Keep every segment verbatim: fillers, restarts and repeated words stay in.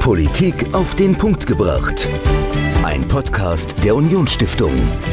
Politik auf den Punkt gebracht. Ein Podcast der Unionsstiftung.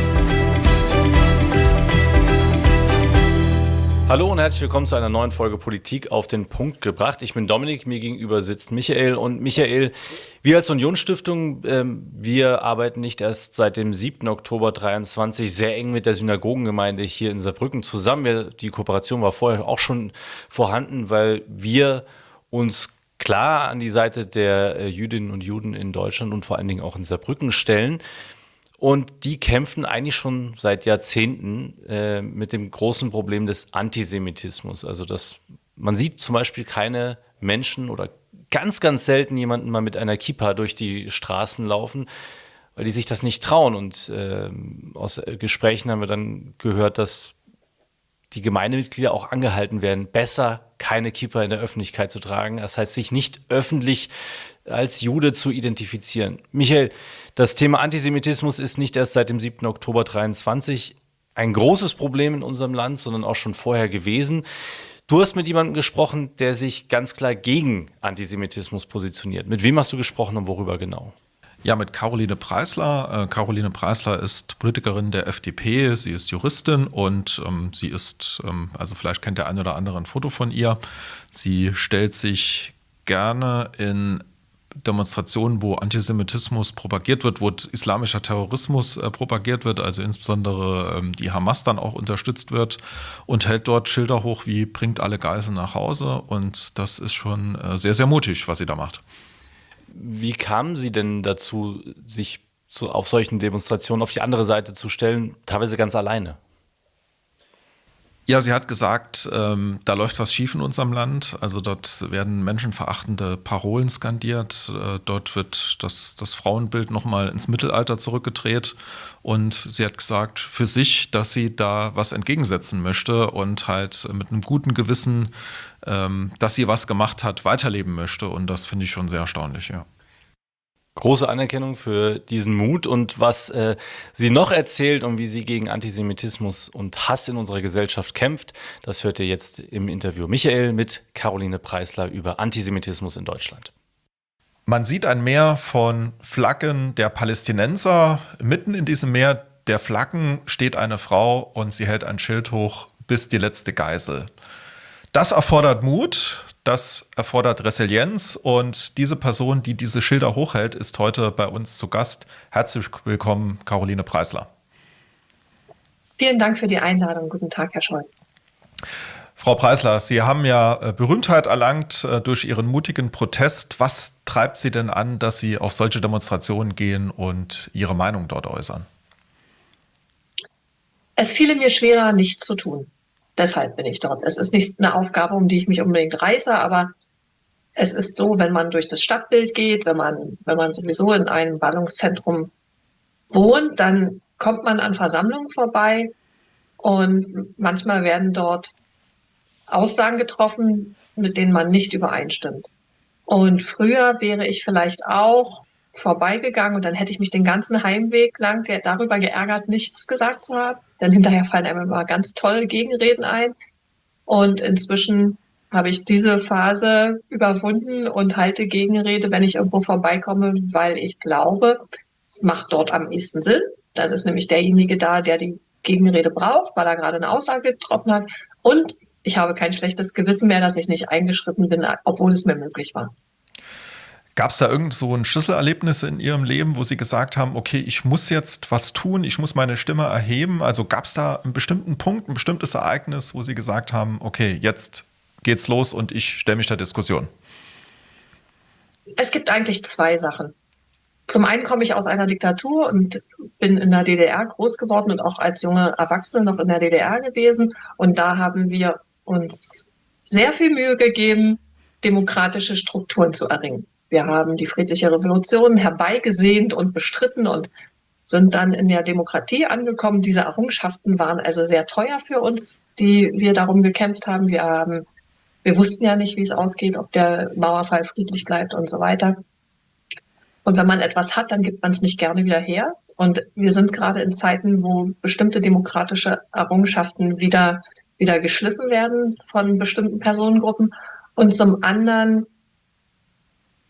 Hallo und herzlich willkommen zu einer neuen Folge Politik auf den Punkt gebracht. Ich bin Dominik, mir gegenüber sitzt Michael. Und Michael, wir als Unionsstiftung, ähm, wir arbeiten nicht erst seit dem siebten Oktober dreiundzwanzig sehr eng mit der Synagogengemeinde hier in Saarbrücken zusammen. Wir, die Kooperation war vorher auch schon vorhanden, weil wir uns klar an die Seite der äh, Jüdinnen und Juden in Deutschland und vor allen Dingen auch in Saarbrücken stellen. Und die kämpfen eigentlich schon seit Jahrzehnten äh, mit dem großen Problem des Antisemitismus. Also dass man sieht zum Beispiel keine Menschen oder ganz, ganz selten jemanden mal mit einer Kippa durch die Straßen laufen, weil die sich das nicht trauen. Und äh, aus Gesprächen haben wir dann gehört, dass die Gemeindemitglieder auch angehalten werden, besser keine Kippa in der Öffentlichkeit zu tragen. Das heißt, sich nicht öffentlich als Jude zu identifizieren. Michael, das Thema Antisemitismus ist nicht erst seit dem siebten Oktober dreiundzwanzig ein großes Problem in unserem Land, sondern auch schon vorher gewesen. Du hast mit jemandem gesprochen, der sich ganz klar gegen Antisemitismus positioniert. Mit wem hast du gesprochen und worüber genau? Ja, mit Caroline Preisler. Äh, Caroline Preisler ist Politikerin der F D P, sie ist Juristin und ähm, sie ist, ähm, also vielleicht kennt der eine oder andere ein Foto von ihr, sie stellt sich gerne in Demonstrationen, wo Antisemitismus propagiert wird, wo islamischer Terrorismus äh, propagiert wird, also insbesondere ähm, die Hamas dann auch unterstützt wird und hält dort Schilder hoch wie bringt alle Geiseln nach Hause, und das ist schon äh, sehr, sehr mutig, was sie da macht. Wie kamen Sie denn dazu, sich so auf solchen Demonstrationen auf die andere Seite zu stellen, teilweise ganz alleine? Ja, sie hat gesagt, ähm, da läuft was schief in unserem Land. Also dort werden menschenverachtende Parolen skandiert. Äh, dort wird das, das Frauenbild nochmal ins Mittelalter zurückgedreht. Und sie hat gesagt für sich, dass sie da was entgegensetzen möchte und halt mit einem guten Gewissen, ähm, dass sie was gemacht hat, weiterleben möchte. Und das finde ich schon sehr erstaunlich, ja. Große Anerkennung für diesen Mut und was äh, sie noch erzählt und wie sie gegen Antisemitismus und Hass in unserer Gesellschaft kämpft, das hört ihr jetzt im Interview. Michael mit Caroline Preisler über Antisemitismus in Deutschland. Man sieht ein Meer von Flaggen der Palästinenser. Mitten in diesem Meer der Flaggen steht eine Frau und sie hält ein Schild hoch, bis die letzte Geisel. Das erfordert Mut. Das erfordert Resilienz, und diese Person, die diese Schilder hochhält, ist heute bei uns zu Gast. Herzlich willkommen, Caroline Preisler. Vielen Dank für die Einladung. Guten Tag, Herr Scholl. Frau Preisler, Sie haben ja Berühmtheit erlangt durch Ihren mutigen Protest. Was treibt Sie denn an, dass Sie auf solche Demonstrationen gehen und Ihre Meinung dort äußern? Es fiel mir schwerer, nichts zu tun. Deshalb bin ich dort. Es ist nicht eine Aufgabe, um die ich mich unbedingt reiße, aber es ist so, wenn man durch das Stadtbild geht, wenn man, wenn man sowieso in einem Ballungszentrum wohnt, dann kommt man an Versammlungen vorbei und manchmal werden dort Aussagen getroffen, mit denen man nicht übereinstimmt. Und früher wäre ich vielleicht auch vorbeigegangen und dann hätte ich mich den ganzen Heimweg lang darüber geärgert, nichts gesagt zu haben. Denn hinterher fallen einem immer ganz tolle Gegenreden ein. Und inzwischen habe ich diese Phase überwunden und halte Gegenrede, wenn ich irgendwo vorbeikomme, weil ich glaube, es macht dort am ehesten Sinn. Dann ist nämlich derjenige da, der die Gegenrede braucht, weil er gerade eine Aussage getroffen hat. Und ich habe kein schlechtes Gewissen mehr, dass ich nicht eingeschritten bin, obwohl es mir möglich war. Gab es da irgend so ein Schlüsselerlebnis in Ihrem Leben, wo Sie gesagt haben, okay, ich muss jetzt was tun, ich muss meine Stimme erheben? Also gab es da einen bestimmten Punkt, ein bestimmtes Ereignis, wo Sie gesagt haben, okay, jetzt geht's los und ich stelle mich der Diskussion? Es gibt eigentlich zwei Sachen. Zum einen komme ich aus einer Diktatur und bin in der D D R groß geworden und auch als junge Erwachsene noch in der D D R gewesen. Und da haben wir uns sehr viel Mühe gegeben, demokratische Strukturen zu erringen. Wir haben die friedliche Revolution herbeigesehnt und bestritten und sind dann in der Demokratie angekommen. Diese Errungenschaften waren also sehr teuer für uns, die wir darum gekämpft haben. Wir haben, wir wussten ja nicht, wie es ausgeht, ob der Mauerfall friedlich bleibt und so weiter. Und wenn man etwas hat, dann gibt man es nicht gerne wieder her. Und wir sind gerade in Zeiten, wo bestimmte demokratische Errungenschaften wieder, wieder geschliffen werden von bestimmten Personengruppen. Und zum anderen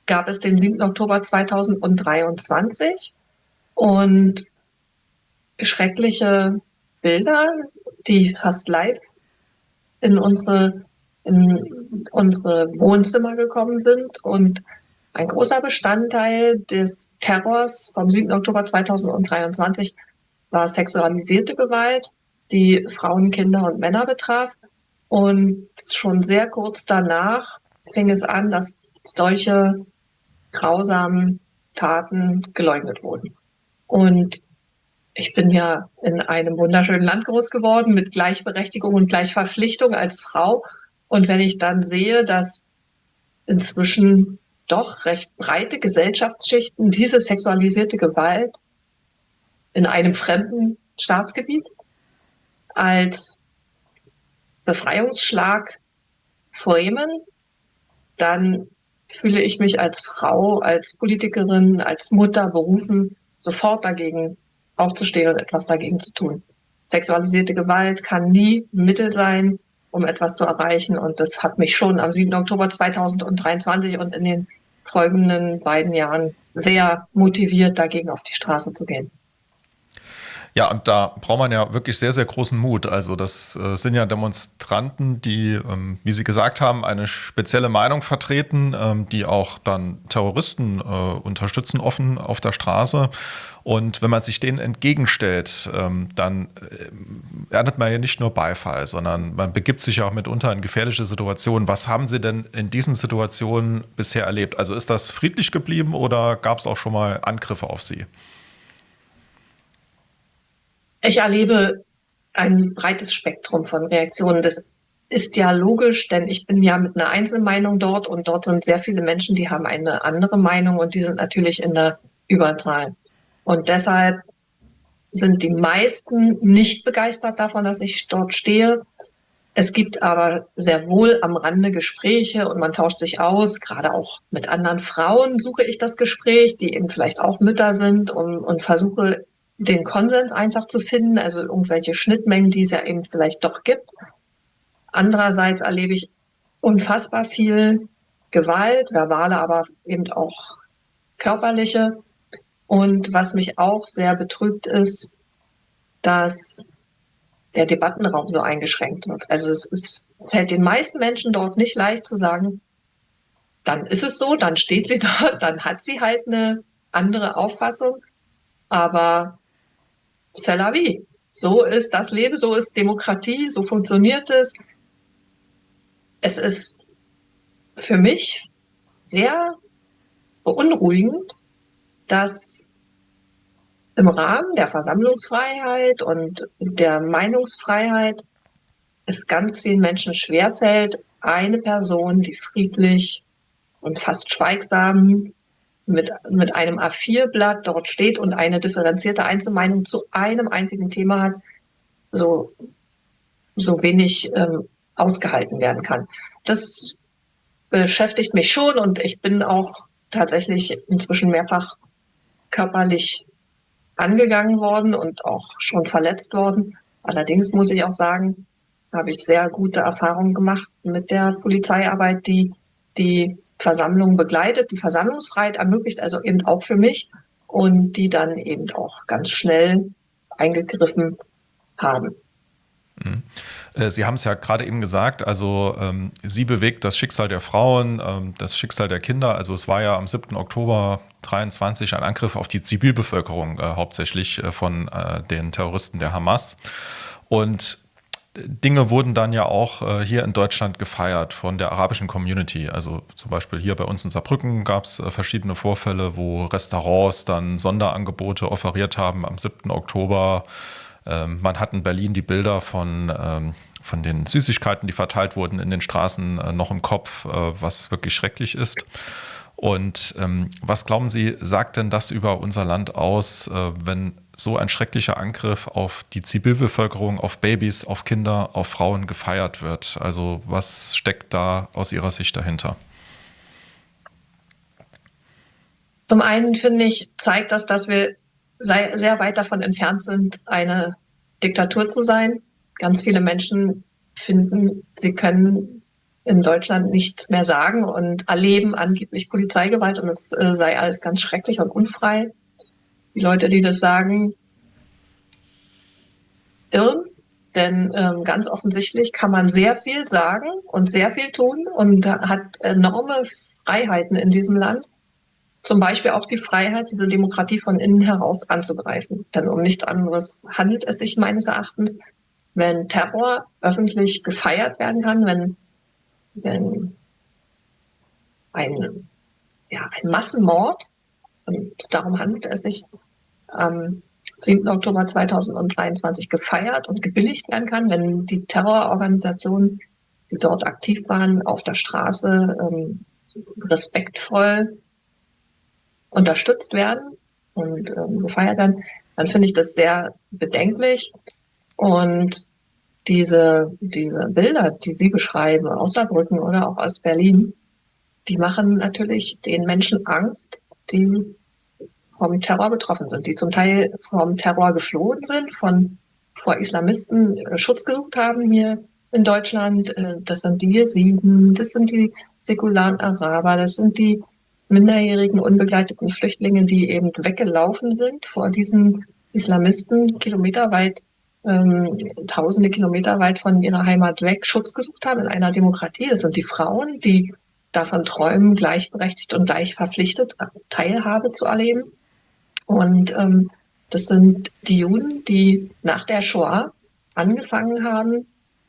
gab es den siebten Oktober zweitausenddreiundzwanzig und schreckliche Bilder, die fast live in unsere, in unsere Wohnzimmer gekommen sind. Und ein großer Bestandteil des Terrors vom siebten Oktober zweitausenddreiundzwanzig war sexualisierte Gewalt, die Frauen, Kinder und Männer betraf. Und schon sehr kurz danach fing es an, dass solche grausamen Taten geleugnet wurden. Und ich bin ja in einem wunderschönen Land groß geworden mit Gleichberechtigung und Gleichverpflichtung als Frau. Und wenn ich dann sehe, dass inzwischen doch recht breite Gesellschaftsschichten diese sexualisierte Gewalt in einem fremden Staatsgebiet als Befreiungsschlag framen, dann fühle ich mich als Frau, als Politikerin, als Mutter berufen, sofort dagegen aufzustehen und etwas dagegen zu tun. Sexualisierte Gewalt kann nie Mittel sein, um etwas zu erreichen. Und das hat mich schon am siebten Oktober zweitausenddreiundzwanzig und in den folgenden beiden Jahren sehr motiviert, dagegen auf die Straße zu gehen. Ja, und da braucht man ja wirklich sehr, sehr großen Mut. Also das äh, sind ja Demonstranten, die, ähm, wie Sie gesagt haben, eine spezielle Meinung vertreten, ähm, die auch dann Terroristen äh, unterstützen offen auf der Straße. Und wenn man sich denen entgegenstellt, ähm, dann äh, erntet man ja nicht nur Beifall, sondern man begibt sich ja auch mitunter in gefährliche Situationen. Was haben Sie denn in diesen Situationen bisher erlebt? Also ist das friedlich geblieben oder gab es auch schon mal Angriffe auf Sie? Ich erlebe ein breites Spektrum von Reaktionen. Das ist ja logisch, denn ich bin ja mit einer Einzelmeinung dort und dort sind sehr viele Menschen, die haben eine andere Meinung und die sind natürlich in der Überzahl. Und deshalb sind die meisten nicht begeistert davon, dass ich dort stehe. Es gibt aber sehr wohl am Rande Gespräche und man tauscht sich aus. Gerade auch mit anderen Frauen suche ich das Gespräch, die eben vielleicht auch Mütter sind und, und versuche, den Konsens einfach zu finden, also irgendwelche Schnittmengen, die es ja eben vielleicht doch gibt. Andererseits erlebe ich unfassbar viel Gewalt, verbale, aber eben auch körperliche. Und was mich auch sehr betrübt ist, dass der Debattenraum so eingeschränkt wird. Also es ist, fällt den meisten Menschen dort nicht leicht zu sagen, dann ist es so, dann steht sie dort, dann hat sie halt eine andere Auffassung. Aber c'est la vie. So ist das Leben, so ist Demokratie, so funktioniert es. Es ist für mich sehr beunruhigend, dass im Rahmen der Versammlungsfreiheit und der Meinungsfreiheit es ganz vielen Menschen schwerfällt, eine Person, die friedlich und fast schweigsam mit, mit einem A vier Blatt dort steht und eine differenzierte Einzelmeinung zu einem einzigen Thema hat, so, so wenig ähm, ausgehalten werden kann. Das beschäftigt mich schon und ich bin auch tatsächlich inzwischen mehrfach körperlich angegangen worden und auch schon verletzt worden. Allerdings muss ich auch sagen, habe ich sehr gute Erfahrungen gemacht mit der Polizeiarbeit, die die Versammlung begleitet, die Versammlungsfreiheit ermöglicht, also eben auch für mich und die dann eben auch ganz schnell eingegriffen haben. Mhm. Sie haben es ja gerade eben gesagt, also ähm, Sie bewegt das Schicksal der Frauen, ähm, das Schicksal der Kinder. Also es war ja am siebten Oktober dreiundzwanzig ein Angriff auf die Zivilbevölkerung, äh, hauptsächlich äh, von äh, den Terroristen der Hamas. Und Dinge wurden dann ja auch äh, hier in Deutschland gefeiert von der arabischen Community. Also zum Beispiel hier bei uns in Saarbrücken gab es äh, verschiedene Vorfälle, wo Restaurants dann Sonderangebote offeriert haben am siebten Oktober. Ähm, man hat in Berlin die Bilder von, ähm, von den Süßigkeiten, die verteilt wurden in den Straßen, äh, noch im Kopf, äh, was wirklich schrecklich ist. Und ähm, was glauben Sie, sagt denn das über unser Land aus, äh, wenn so ein schrecklicher Angriff auf die Zivilbevölkerung, auf Babys, auf Kinder, auf Frauen gefeiert wird? Also was steckt da aus Ihrer Sicht dahinter? Zum einen finde ich, zeigt das, dass wir sei, sehr weit davon entfernt sind, eine Diktatur zu sein. Ganz viele Menschen finden, sie können in Deutschland nichts mehr sagen und erleben angeblich Polizeigewalt und es äh, sei alles ganz schrecklich und unfrei. Die Leute, die das sagen, irren, denn ähm, ganz offensichtlich kann man sehr viel sagen und sehr viel tun und hat enorme Freiheiten in diesem Land. Zum Beispiel auch die Freiheit, diese Demokratie von innen heraus anzugreifen. Denn um nichts anderes handelt es sich meines Erachtens, wenn Terror öffentlich gefeiert werden kann, wenn wenn ein, ja, ein Massenmord, und darum handelt es sich, am siebten Oktober zweitausenddreiundzwanzig gefeiert und gebilligt werden kann, wenn die Terrororganisationen, die dort aktiv waren, auf der Straße ähm, respektvoll unterstützt werden und ähm, gefeiert werden, dann finde ich das sehr bedenklich. Und diese, diese Bilder, die Sie beschreiben, aus Saarbrücken oder auch aus Berlin, die machen natürlich den Menschen Angst, die vom Terror betroffen sind, die zum Teil vom Terror geflohen sind, von vor Islamisten äh, Schutz gesucht haben hier in Deutschland. Äh, das sind die Jesiden, das sind die säkularen Araber, das sind die minderjährigen unbegleiteten Flüchtlinge, die eben weggelaufen sind vor diesen Islamisten, kilometerweit, ähm, tausende Kilometer weit von ihrer Heimat weg Schutz gesucht haben in einer Demokratie. Das sind die Frauen, die davon träumen, gleichberechtigt und gleich verpflichtet Teilhabe zu erleben. Und ähm, das sind die Juden, die nach der Shoah angefangen haben,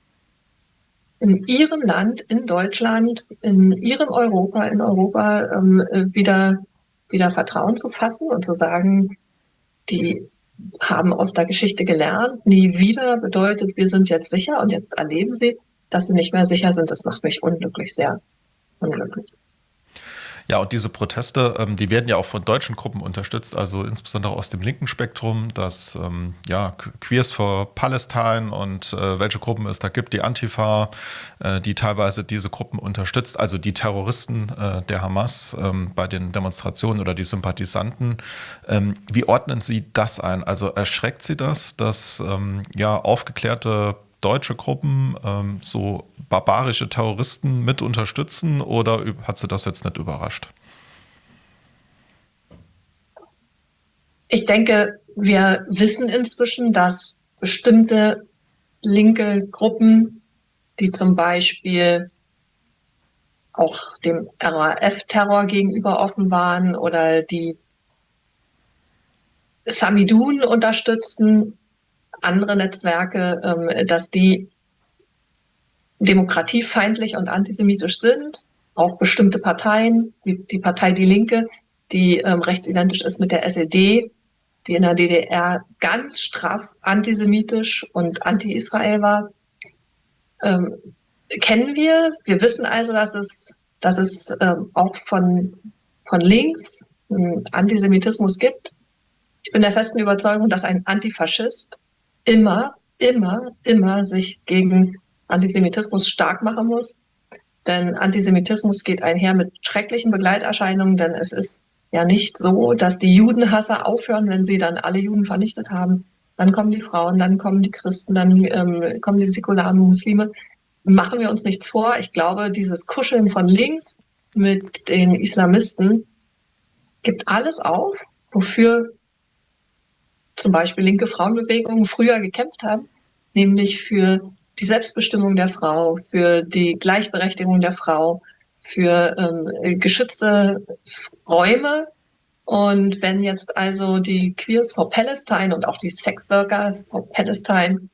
in ihrem Land, in Deutschland, in ihrem Europa, in Europa ähm, wieder, wieder Vertrauen zu fassen und zu sagen, die haben aus der Geschichte gelernt, nie wieder bedeutet, wir sind jetzt sicher und jetzt erleben sie, dass sie nicht mehr sicher sind. Das macht mich unglücklich, sehr unglücklich. Ja, und diese Proteste, ähm, die werden ja auch von deutschen Gruppen unterstützt, also insbesondere aus dem linken Spektrum, das ähm, ja, Queers for Palestine und äh, welche Gruppen es da gibt, die Antifa, äh, die teilweise diese Gruppen unterstützt, also die Terroristen äh, der Hamas ähm, bei den Demonstrationen oder die Sympathisanten. Ähm, wie ordnen Sie das ein? Also erschreckt Sie das, dass ähm, ja aufgeklärte deutsche Gruppen ähm, so barbarische Terroristen mit unterstützen oder hat sie das jetzt nicht überrascht? Ich denke, wir wissen inzwischen, dass bestimmte linke Gruppen, die zum Beispiel auch dem R A F-Terror gegenüber offen waren oder die Samidun unterstützten, andere Netzwerke, ähm, dass die demokratiefeindlich und antisemitisch sind. Auch bestimmte Parteien, wie die Partei Die Linke, die ähm, rechtsidentisch ist mit der S E D, die in der D D R ganz straff antisemitisch und anti-Israel war, ähm, kennen wir. Wir wissen also, dass es, dass es ähm, auch von, von links einen Antisemitismus gibt. Ich bin der festen Überzeugung, dass ein Antifaschist immer, immer, immer sich gegen Antisemitismus stark machen muss. Denn Antisemitismus geht einher mit schrecklichen Begleiterscheinungen, denn es ist ja nicht so, dass die Judenhasser aufhören, wenn sie dann alle Juden vernichtet haben. Dann kommen die Frauen, dann kommen die Christen, dann ähm, kommen die säkularen Muslime. Machen wir uns nichts vor. Ich glaube, dieses Kuscheln von links mit den Islamisten gibt alles auf, wofür zum Beispiel linke Frauenbewegungen früher gekämpft haben, nämlich für die Selbstbestimmung der Frau, für die Gleichberechtigung der Frau, für ähm, geschützte Räume. Und wenn jetzt also die Queers for Palestine und auch die Sexworker for Palestine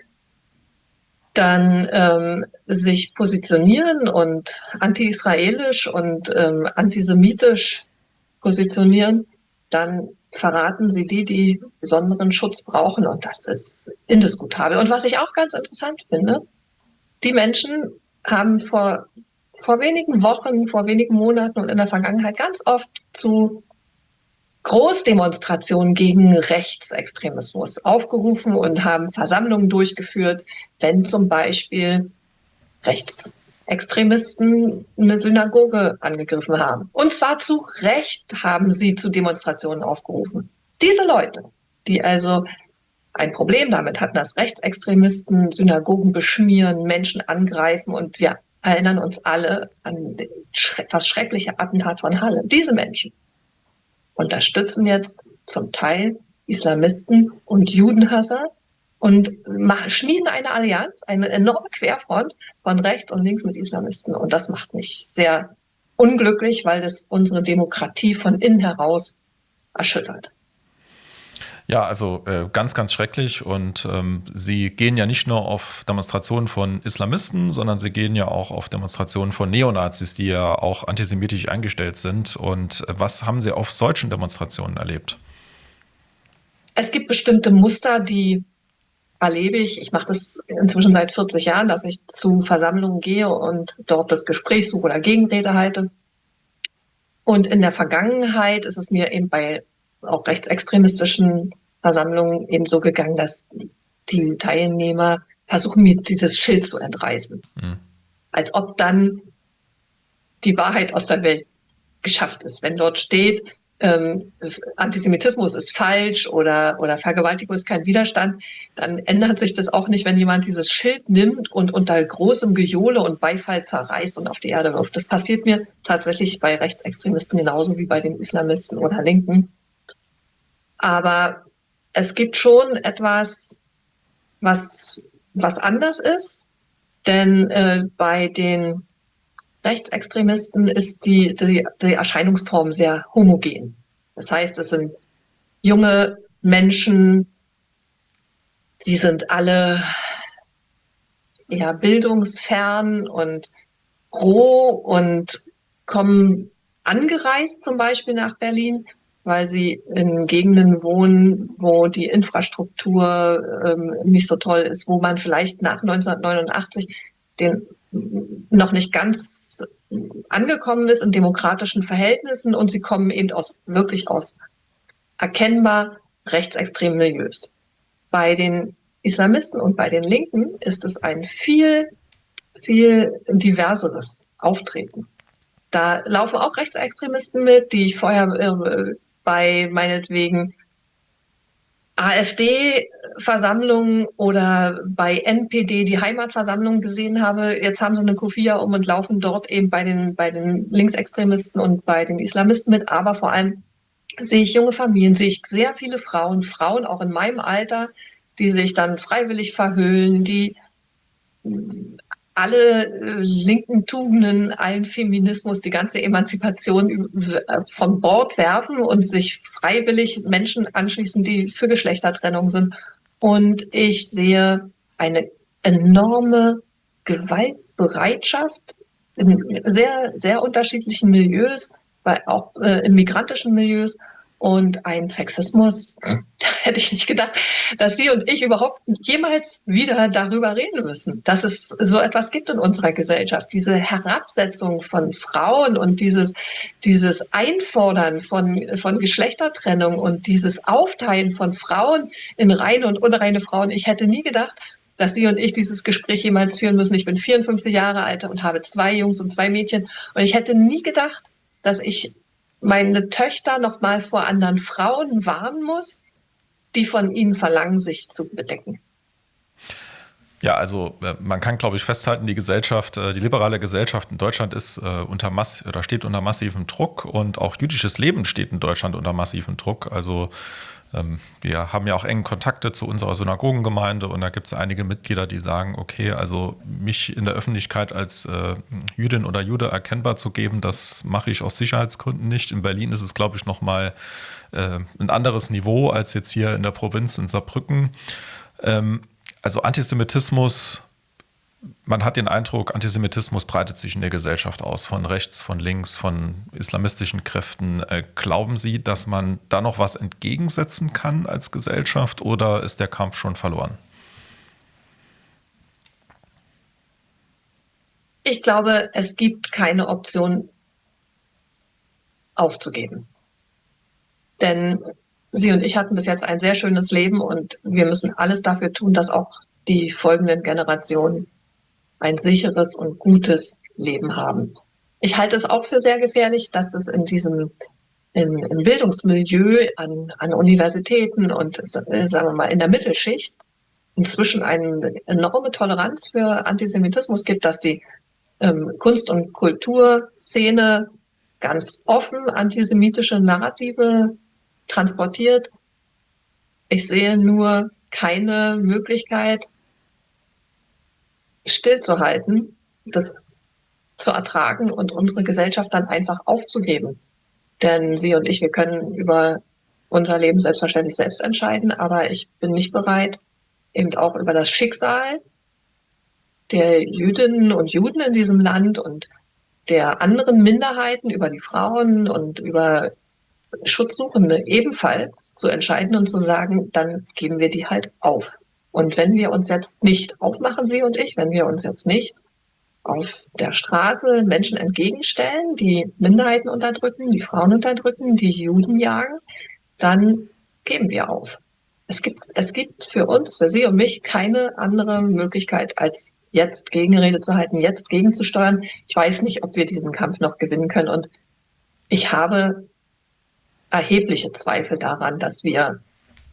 dann ähm, sich positionieren und anti-israelisch und ähm, antisemitisch positionieren, dann verraten sie die, die besonderen Schutz brauchen. Und das ist indiskutabel. Und was ich auch ganz interessant finde, die Menschen haben vor, vor wenigen Wochen, vor wenigen Monaten und in der Vergangenheit ganz oft zu Großdemonstrationen gegen Rechtsextremismus aufgerufen und haben Versammlungen durchgeführt, wenn zum Beispiel Rechtsextremisten eine Synagoge angegriffen haben. Und zwar zu Recht haben sie zu Demonstrationen aufgerufen. Diese Leute, die also ein Problem damit hatten, dass Rechtsextremisten Synagogen beschmieren, Menschen angreifen und wir erinnern uns alle an das schreckliche Attentat von Halle. Diese Menschen unterstützen jetzt zum Teil Islamisten und Judenhasser und schmieden eine Allianz, eine enorme Querfront von rechts und links mit Islamisten. Und das macht mich sehr unglücklich, weil das unsere Demokratie von innen heraus erschüttert. Ja, also äh, ganz, ganz schrecklich. Und ähm, Sie gehen ja nicht nur auf Demonstrationen von Islamisten, sondern Sie gehen ja auch auf Demonstrationen von Neonazis, die ja auch antisemitisch eingestellt sind. Und äh, was haben Sie auf solchen Demonstrationen erlebt? Es gibt bestimmte Muster, die erlebe ich. Ich mache das inzwischen seit vierzig Jahren, dass ich zu Versammlungen gehe und dort das Gespräch suche oder Gegenrede halte. Und in der Vergangenheit ist es mir eben bei auch rechtsextremistischen Versammlungen eben so gegangen, dass die Teilnehmer versuchen, mir dieses Schild zu entreißen. Mhm. Als ob dann die Wahrheit aus der Welt geschafft ist. Wenn dort steht, ähm, Antisemitismus ist falsch oder, oder Vergewaltigung ist kein Widerstand, dann ändert sich das auch nicht, wenn jemand dieses Schild nimmt und unter großem Gejohle und Beifall zerreißt und auf die Erde wirft. Das passiert mir tatsächlich bei Rechtsextremisten genauso wie bei den Islamisten oder Linken. Aber es gibt schon etwas, was, was anders ist, denn äh, bei den Rechtsextremisten ist die, die, die Erscheinungsform sehr homogen. Das heißt, es sind junge Menschen, die sind alle eher bildungsfern und roh und kommen angereist zum Beispiel nach Berlin, weil sie in Gegenden wohnen, wo die Infrastruktur ähm, nicht so toll ist, wo man vielleicht nach neunzehnhundertneunundachtzig den noch nicht ganz angekommen ist in demokratischen Verhältnissen und sie kommen eben aus wirklich aus erkennbar rechtsextremen Milieus. Bei den Islamisten und bei den Linken ist es ein viel, viel diverseres Auftreten. Da laufen auch Rechtsextremisten mit, die ich vorher äh, bei meinetwegen AfD-Versammlungen oder bei N P D die Heimatversammlung gesehen habe. Jetzt haben sie eine Kufia um und laufen dort eben bei den, bei den Linksextremisten und bei den Islamisten mit. Aber vor allem sehe ich junge Familien, sehe ich sehr viele Frauen, Frauen auch in meinem Alter, die sich dann freiwillig verhüllen, die alle äh, linken Tugenden, allen Feminismus, die ganze Emanzipation von Bord werfen und sich freiwillig Menschen anschließen, die für Geschlechtertrennung sind. Und ich sehe eine enorme Gewaltbereitschaft in sehr, sehr unterschiedlichen Milieus, bei, auch äh, in migrantischen Milieus. Und ein Sexismus, da hätte ich nicht gedacht, dass Sie und ich überhaupt jemals wieder darüber reden müssen, dass es so etwas gibt in unserer Gesellschaft. Diese Herabsetzung von Frauen und dieses, dieses Einfordern von, von Geschlechtertrennung und dieses Aufteilen von Frauen in reine und unreine Frauen. Ich hätte nie gedacht, dass Sie und ich dieses Gespräch jemals führen müssen. Ich bin vierundfünfzig Jahre alt und habe zwei Jungs und zwei Mädchen. Und ich hätte nie gedacht, dass ich meine Töchter noch mal vor anderen Frauen warnen muss, die von ihnen verlangen, sich zu bedecken. Ja, also man kann, glaube ich, festhalten, die Gesellschaft, die liberale Gesellschaft in Deutschland ist unter mass oder steht unter massivem Druck und auch jüdisches Leben steht in Deutschland unter massivem Druck. Also wir haben ja auch enge Kontakte zu unserer Synagogengemeinde und da gibt es einige Mitglieder, die sagen, okay, also mich in der Öffentlichkeit als äh, Jüdin oder Jude erkennbar zu geben, das mache ich aus Sicherheitsgründen nicht. In Berlin ist es, glaube ich, nochmal äh, ein anderes Niveau als jetzt hier in der Provinz in Saarbrücken. Ähm, also Antisemitismus, man hat den Eindruck, Antisemitismus breitet sich in der Gesellschaft aus, von rechts, von links, von islamistischen Kräften. Äh, glauben Sie, dass man da noch was entgegensetzen kann als Gesellschaft oder ist der Kampf schon verloren? Ich glaube, es gibt keine Option aufzugeben. Denn Sie und ich hatten bis jetzt ein sehr schönes Leben und wir müssen alles dafür tun, dass auch die folgenden Generationen ein sicheres und gutes Leben haben. Ich halte es auch für sehr gefährlich, dass es in diesem in, im Bildungsmilieu an, an Universitäten und äh, sagen wir mal in der Mittelschicht inzwischen eine enorme Toleranz für Antisemitismus gibt, dass die ähm, Kunst- und Kulturszene ganz offen antisemitische Narrative transportiert. Ich sehe nur keine Möglichkeit, stillzuhalten, das zu ertragen und unsere Gesellschaft dann einfach aufzugeben. Denn Sie und ich, wir können über unser Leben selbstverständlich selbst entscheiden, aber ich bin nicht bereit, eben auch über das Schicksal der Jüdinnen und Juden in diesem Land und der anderen Minderheiten, über die Frauen und über Schutzsuchende ebenfalls zu entscheiden und zu sagen, dann geben wir die halt auf. Und wenn wir uns jetzt nicht aufmachen, Sie und ich, wenn wir uns jetzt nicht auf der Straße Menschen entgegenstellen, die Minderheiten unterdrücken, die Frauen unterdrücken, die Juden jagen, dann geben wir auf. Es gibt, es gibt für uns, für Sie und mich keine andere Möglichkeit, als jetzt Gegenrede zu halten, jetzt gegenzusteuern. Ich weiß nicht, ob wir diesen Kampf noch gewinnen können. Und ich habe erhebliche Zweifel daran, dass wir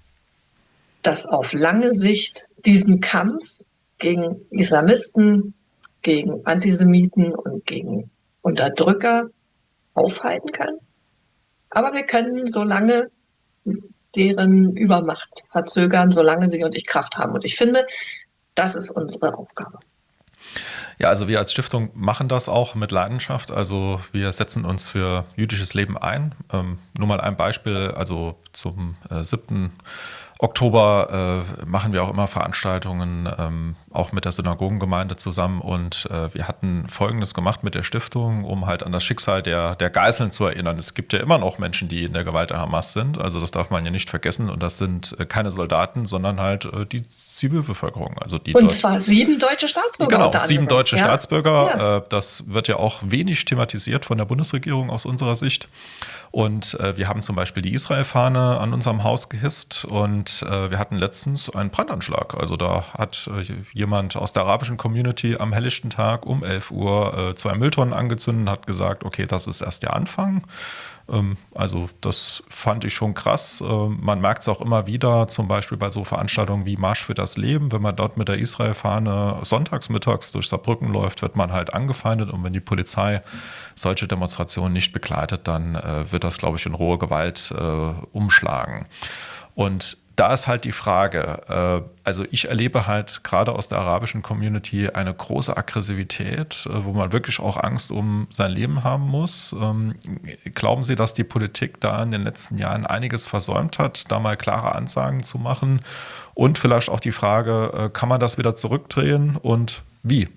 das auf lange Sicht diesen Kampf gegen Islamisten, gegen Antisemiten und gegen Unterdrücker aufhalten können. Aber wir können so lange deren Übermacht verzögern, solange Sie und ich Kraft haben. Und ich finde, das ist unsere Aufgabe. Ja, also wir als Stiftung machen das auch mit Leidenschaft. Also wir setzen uns für jüdisches Leben ein. Ähm, nur mal ein Beispiel, also zum äh, siebten Oktober äh, machen wir auch immer Veranstaltungen, ähm, auch mit der Synagogengemeinde zusammen. Und äh, wir hatten Folgendes gemacht mit der Stiftung, um halt an das Schicksal der, der Geiseln zu erinnern. Es gibt ja immer noch Menschen, die in der Gewalt der Hamas sind. Also das darf man ja nicht vergessen. Und das sind äh, keine Soldaten, sondern halt äh, die Zivilbevölkerung. Also die Und Deut- zwar sieben deutsche Staatsbürger. Genau, unter sieben anderem. deutsche Ja? Staatsbürger. Ja. Äh, das wird ja auch wenig thematisiert von der Bundesregierung aus unserer Sicht. Und äh, wir haben zum Beispiel die Israel-Fahne an unserem Haus gehisst und äh, wir hatten letztens einen Brandanschlag. Also da hat äh, jemand aus der arabischen Community am helllichten Tag um elf Uhr äh, zwei Mülltonnen angezündet und hat gesagt, okay, das ist erst der Anfang. Ähm, also das fand ich schon krass. Ähm, man merkt es auch immer wieder, zum Beispiel bei so Veranstaltungen wie Marsch für das Leben. Wenn man dort mit der Israel-Fahne sonntags mittags durch Saarbrücken läuft, wird man halt angefeindet. Und wenn die Polizei solche Demonstrationen nicht begleitet, dann äh, wird das, glaube ich, in rohe Gewalt äh, umschlagen. Und da ist halt die Frage, äh, also ich erlebe halt gerade aus der arabischen Community eine große Aggressivität, äh, wo man wirklich auch Angst um sein Leben haben muss. Ähm, glauben Sie, dass die Politik da in den letzten Jahren einiges versäumt hat, da mal klare Ansagen zu machen? Und vielleicht auch die Frage, äh, kann man das wieder zurückdrehen und wie?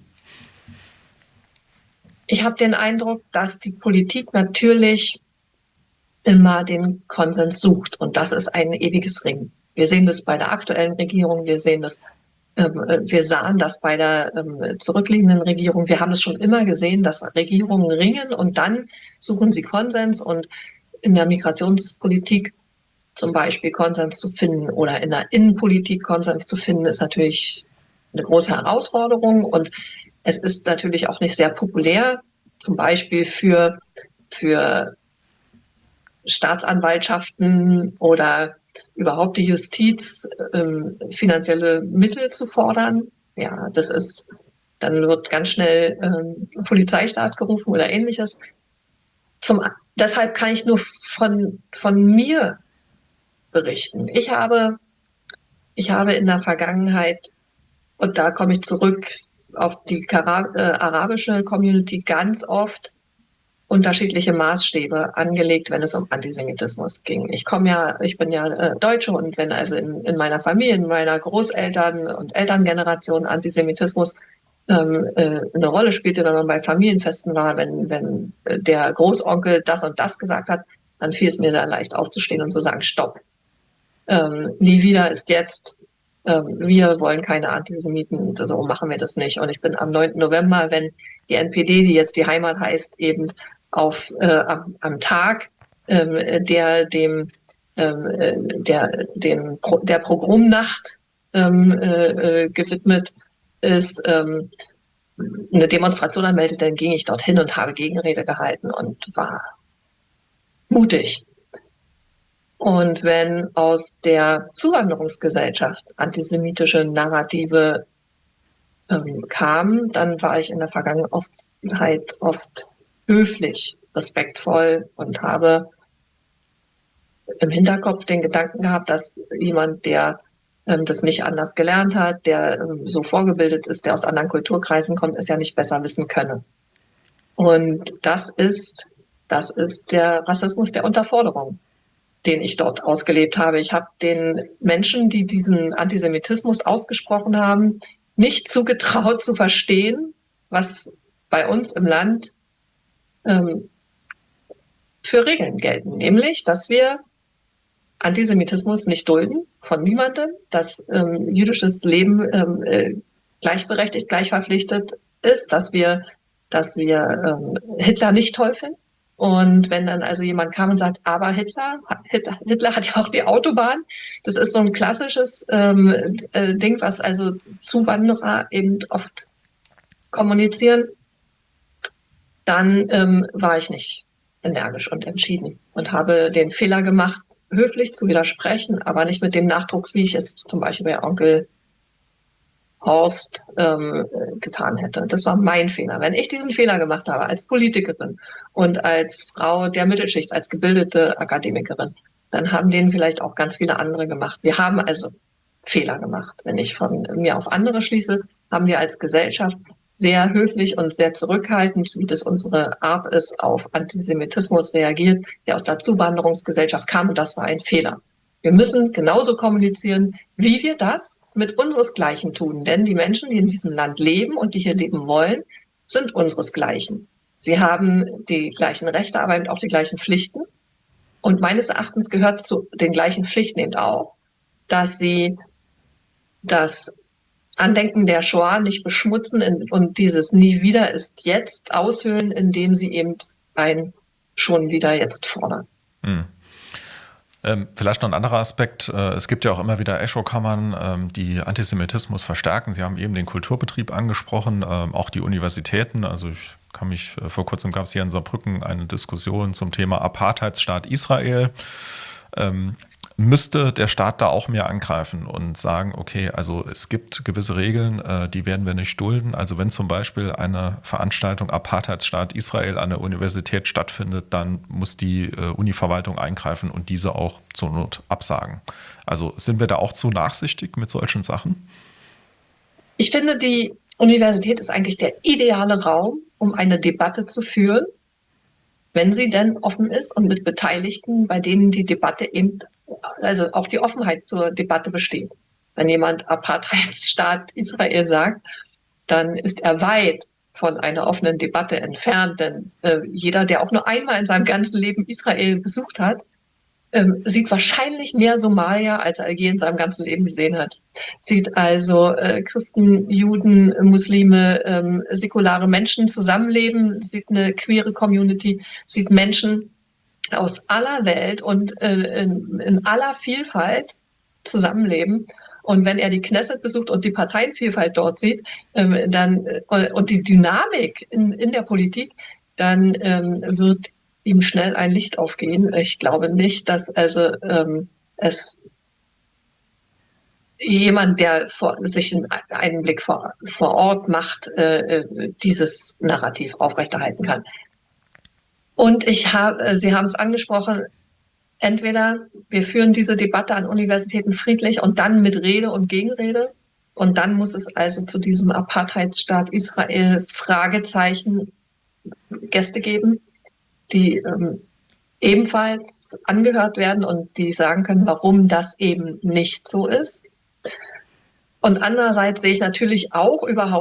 Ich habe den Eindruck, dass die Politik natürlich immer den Konsens sucht. Und das ist ein ewiges Ringen. Wir sehen das bei der aktuellen Regierung, wir sehen das, ähm, wir sahen das bei der ähm, zurückliegenden Regierung. Wir haben es schon immer gesehen, dass Regierungen ringen und dann suchen sie Konsens. Und in der Migrationspolitik zum Beispiel Konsens zu finden oder in der Innenpolitik Konsens zu finden, ist natürlich eine große Herausforderung. Und es ist natürlich auch nicht sehr populär, zum Beispiel für, für Staatsanwaltschaften oder überhaupt die Justiz ähm, finanzielle Mittel zu fordern. Ja, das ist, dann wird ganz schnell ähm, Polizeistaat gerufen oder ähnliches. Zum, deshalb kann ich nur von, von mir berichten. Ich habe, ich habe in der Vergangenheit, und da komme ich zurück auf die Kara- äh, arabische Community, ganz oft unterschiedliche Maßstäbe angelegt, wenn es um Antisemitismus ging. Ich komme ja, ich bin ja äh, Deutsche und wenn also in, in meiner Familie, in meiner Großeltern- und Elterngeneration Antisemitismus ähm, äh, eine Rolle spielte, wenn man bei Familienfesten war, wenn, wenn äh, der Großonkel das und das gesagt hat, dann fiel es mir sehr leicht aufzustehen und zu sagen, stopp. Ähm, nie wieder ist jetzt, ähm, wir wollen keine Antisemiten, so machen wir das nicht. Und ich bin am neunten November, wenn die N P D, die jetzt die Heimat heißt, eben auf äh, am, am Tag, ähm, der dem ähm, äh, der dem Pro, der Pogromnacht ähm, äh, gewidmet ist, ähm, eine Demonstration anmeldet, dann ging ich dorthin und habe Gegenrede gehalten und war mutig. Und wenn aus der Zuwanderungsgesellschaft antisemitische Narrative ähm, kam, dann war ich in der Vergangenheit oft höflich, respektvoll und habe im Hinterkopf den Gedanken gehabt, dass jemand, der ähm, das nicht anders gelernt hat, der ähm, so vorgebildet ist, der aus anderen Kulturkreisen kommt, es ja nicht besser wissen könne. Und das ist, das ist der Rassismus der Unterforderung, den ich dort ausgelebt habe. Ich habe den Menschen, die diesen Antisemitismus ausgesprochen haben, nicht zugetraut zu verstehen, was bei uns im Land ähm, für Regeln gelten. Nämlich, dass wir Antisemitismus nicht dulden, von niemandem, dass ähm, jüdisches Leben ähm, äh, gleichberechtigt, gleichverpflichtet ist, dass wir, dass wir ähm, Hitler nicht toll finden. Und wenn dann also jemand kam und sagt, aber Hitler, Hitler, Hitler hat ja auch die Autobahn, das ist so ein klassisches ähm, äh, Ding, was also Zuwanderer eben oft kommunizieren, dann ähm, war ich nicht energisch und entschieden und habe den Fehler gemacht, höflich zu widersprechen, aber nicht mit dem Nachdruck, wie ich es zum Beispiel bei Onkel Horst ähm, getan hätte. Das war mein Fehler. Wenn ich diesen Fehler gemacht habe als Politikerin und als Frau der Mittelschicht, als gebildete Akademikerin, dann haben den vielleicht auch ganz viele andere gemacht. Wir haben also Fehler gemacht. Wenn ich von mir auf andere schließe, haben wir als Gesellschaft sehr höflich und sehr zurückhaltend, wie das unsere Art ist, auf Antisemitismus reagiert, der aus der Zuwanderungsgesellschaft kam, und das war ein Fehler. Wir müssen genauso kommunizieren, wie wir das mit unseresgleichen tun. Denn die Menschen, die in diesem Land leben und die hier leben wollen, sind unseresgleichen. Sie haben die gleichen Rechte, aber eben auch die gleichen Pflichten. Und meines Erachtens gehört zu den gleichen Pflichten eben auch, dass sie das Andenken der Shoah nicht beschmutzen und dieses Nie wieder ist jetzt aushöhlen, indem sie eben ein schon wieder jetzt fordern. Hm. Ähm, vielleicht noch ein anderer Aspekt. Äh, es gibt ja auch immer wieder Echokammern, ähm, die Antisemitismus verstärken. Sie haben eben den Kulturbetrieb angesprochen, ähm, auch die Universitäten. Also ich kann mich, äh, vor kurzem gab es hier in Saarbrücken eine Diskussion zum Thema Apartheidsstaat Israel. Ähm, müsste der Staat da auch mehr angreifen und sagen, okay, also es gibt gewisse Regeln, äh, die werden wir nicht dulden. Also wenn zum Beispiel eine Veranstaltung Apartheidsstaat Israel an der Universität stattfindet, dann muss die äh, Univerwaltung eingreifen und diese auch zur Not absagen. Also sind wir da auch zu nachsichtig mit solchen Sachen? Ich finde, die Universität ist eigentlich der ideale Raum, um eine Debatte zu führen, wenn sie denn offen ist und mit Beteiligten, bei denen die Debatte eben, also auch die Offenheit zur Debatte besteht. Wenn jemand Apartheidsstaat Israel sagt, dann ist er weit von einer offenen Debatte entfernt, denn äh, jeder, der auch nur einmal in seinem ganzen Leben Israel besucht hat, ähm, sieht wahrscheinlich mehr Somalier, als er je in seinem ganzen Leben gesehen hat. Sieht also äh, Christen, Juden, Muslime, ähm, säkulare Menschen zusammenleben, sieht eine queere Community, sieht Menschen aus aller Welt und äh, in, in aller Vielfalt zusammenleben. Und wenn er die Knesset besucht und die Parteienvielfalt dort sieht, ähm, dann äh, und die Dynamik in, in der Politik, dann ähm, wird ihm schnell ein Licht aufgehen. Ich glaube nicht, dass also ähm, es jemand, der vor, sich einen Blick vor, vor Ort macht, äh, dieses Narrativ aufrechterhalten kann. Und ich habe, Sie haben es angesprochen, entweder wir führen diese Debatte an Universitäten friedlich und dann mit Rede und Gegenrede. Und dann muss es also zu diesem Apartheidsstaat Israel Fragezeichen Gäste geben, die ähm, ebenfalls angehört werden und die sagen können, warum das eben nicht so ist. Und andererseits sehe ich natürlich auch über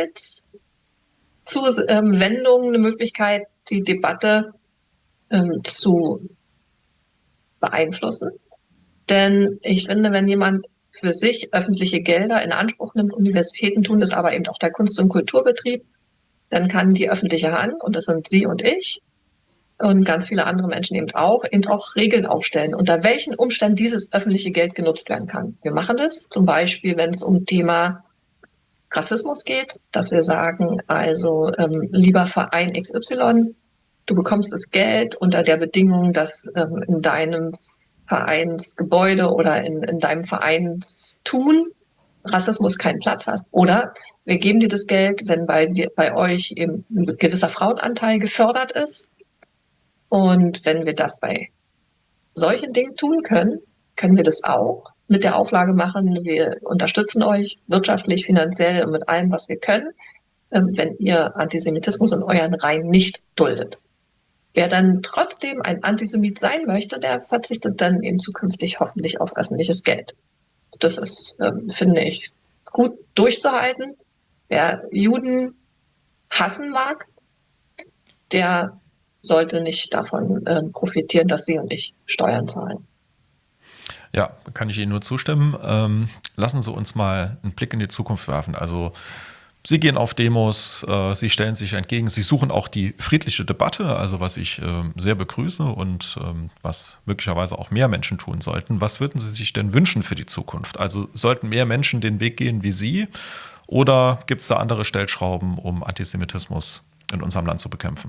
Haushaltszuwendungen eine Möglichkeit, die Debatte ähm, zu beeinflussen. Denn ich finde, wenn jemand für sich öffentliche Gelder in Anspruch nimmt, Universitäten tun das aber eben auch der Kunst- und Kulturbetrieb, dann kann die öffentliche Hand, und das sind Sie und ich, und ganz viele andere Menschen eben auch, eben auch Regeln aufstellen, unter welchen Umständen dieses öffentliche Geld genutzt werden kann. Wir machen das zum Beispiel, wenn es um Thema Rassismus geht, dass wir sagen, also ähm, lieber Verein X Y, du bekommst das Geld unter der Bedingung, dass ähm, in deinem Vereinsgebäude oder in, in deinem Vereinstun Rassismus keinen Platz hat. Oder wir geben dir das Geld, wenn bei, dir, bei euch eben ein gewisser Frauenanteil gefördert ist. Und wenn wir das bei solchen Dingen tun können, können wir das auch mit der Auflage machen, wir unterstützen euch wirtschaftlich, finanziell und mit allem, was wir können, wenn ihr Antisemitismus in euren Reihen nicht duldet. Wer dann trotzdem ein Antisemit sein möchte, der verzichtet dann eben zukünftig hoffentlich auf öffentliches Geld. Das ist, ähm, finde ich, gut durchzuhalten. Wer Juden hassen mag, der sollte nicht davon äh, profitieren, dass Sie und ich Steuern zahlen. Ja, kann ich Ihnen nur zustimmen. Ähm, lassen Sie uns mal einen Blick in die Zukunft werfen. Also Sie gehen auf Demos, äh, Sie stellen sich entgegen, Sie suchen auch die friedliche Debatte, also was ich äh, sehr begrüße und ähm, was möglicherweise auch mehr Menschen tun sollten. Was würden Sie sich denn wünschen für die Zukunft? Also sollten mehr Menschen den Weg gehen wie Sie oder gibt es da andere Stellschrauben, um Antisemitismus in unserem Land zu bekämpfen?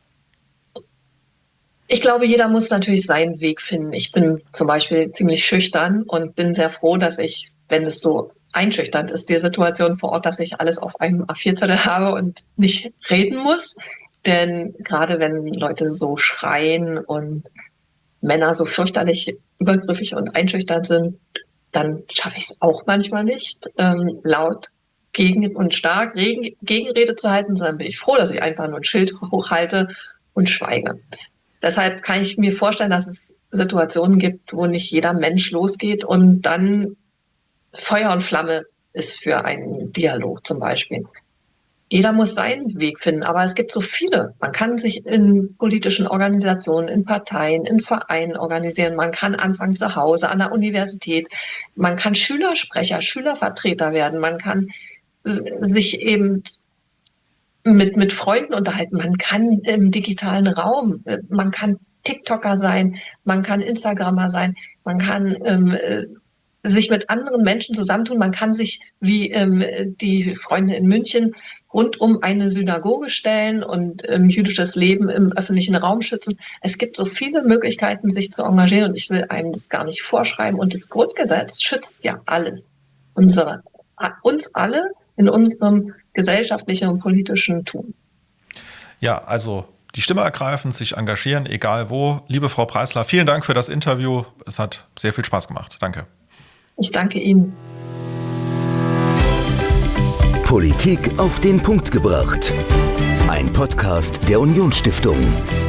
Ich glaube, jeder muss natürlich seinen Weg finden. Ich bin zum Beispiel ziemlich schüchtern und bin sehr froh, dass ich, wenn es so einschüchternd ist, die Situation vor Ort, dass ich alles auf einem A vier Zettel habe und nicht reden muss. Denn gerade wenn Leute so schreien und Männer so fürchterlich übergriffig und einschüchternd sind, dann schaffe ich es auch manchmal nicht, ähm, laut gegen und stark Regen, Gegenrede zu halten, sondern bin ich froh, dass ich einfach nur ein Schild hochhalte und schweige. Deshalb kann ich mir vorstellen, dass es Situationen gibt, wo nicht jeder Mensch losgeht und dann Feuer und Flamme ist für einen Dialog zum Beispiel. Jeder muss seinen Weg finden, aber es gibt so viele. Man kann sich in politischen Organisationen, in Parteien, in Vereinen organisieren. Man kann anfangen zu Hause, an der Universität. Man kann Schülersprecher, Schülervertreter werden. Man kann sich eben mit, mit Freunden unterhalten. Man kann im digitalen Raum, man kann TikToker sein, man kann Instagrammer sein, man kann ähm, sich mit anderen Menschen zusammentun. Man kann sich, wie ähm, die Freunde in München, rund um eine Synagoge stellen und ähm, jüdisches Leben im öffentlichen Raum schützen. Es gibt so viele Möglichkeiten, sich zu engagieren und ich will einem das gar nicht vorschreiben. Und das Grundgesetz schützt ja alle, unsere, uns alle in unserem gesellschaftlichen und politischen Tun. Ja, also die Stimme ergreifen, sich engagieren, egal wo. Liebe Frau Preisler, vielen Dank für das Interview. Es hat sehr viel Spaß gemacht. Danke. Ich danke Ihnen. Politik auf den Punkt gebracht. Ein Podcast der Unionsstiftung.